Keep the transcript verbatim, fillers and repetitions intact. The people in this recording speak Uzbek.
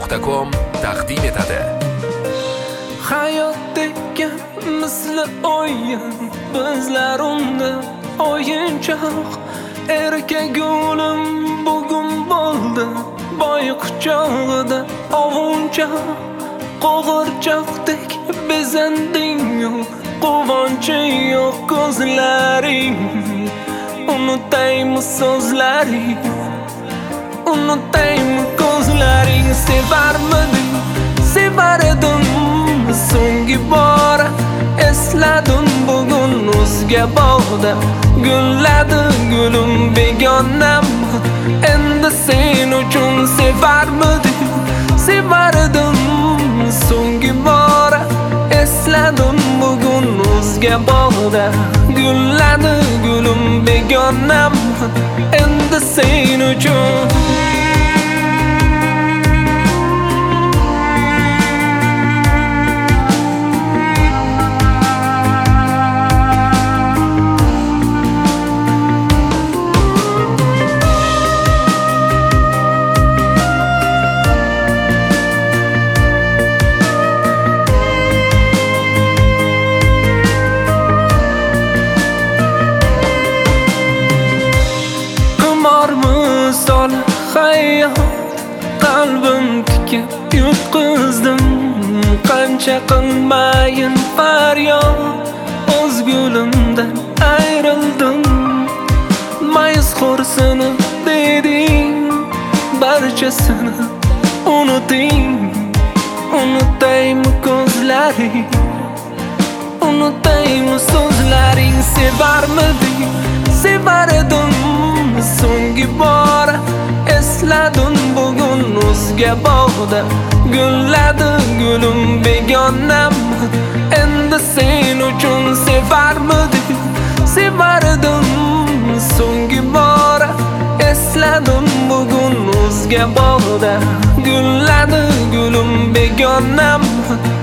nuqta com taqdim etadi. Hayot degan misli o'yin, bizlar unda o'yinchoq. Erkak o'lim bugun bo'ldi, boy quchog'ida ovunchoq. Qo'g'irchoqdek bezanding yo'q, quvonchi yo'q ko'zlaring. Unutaymi so'zlaring, unutaymi ko'zlaring. Sevarmiding, sevar edim so'nggi bor. Esladim bugun o'zga bog'da gulladi gulim begonam. Endi sen uchun sevarmidim, sevar edim so'nggi bor. Esladim bugun o'zga bog'da gulladi gulim begonam. Endi sen uchun sol hayot, qalbim tikib yutqizdim. Qancha qilmayin faryod, o'z gulimdan ayrildim. Mayus xo'rsini deding, barchasini unuting. Unutaymi ko'zlaring, unutaymi so'zlaring. Sevarmiding, sevar edim so'nggi bor. Esladim bugun o'zga bog'da gulladi gulim begonam. Endi sen uchun sevarmidim, sevar edim so'nggi bor. Esladim bugun o'zga bog'da gulladi gulim begonam.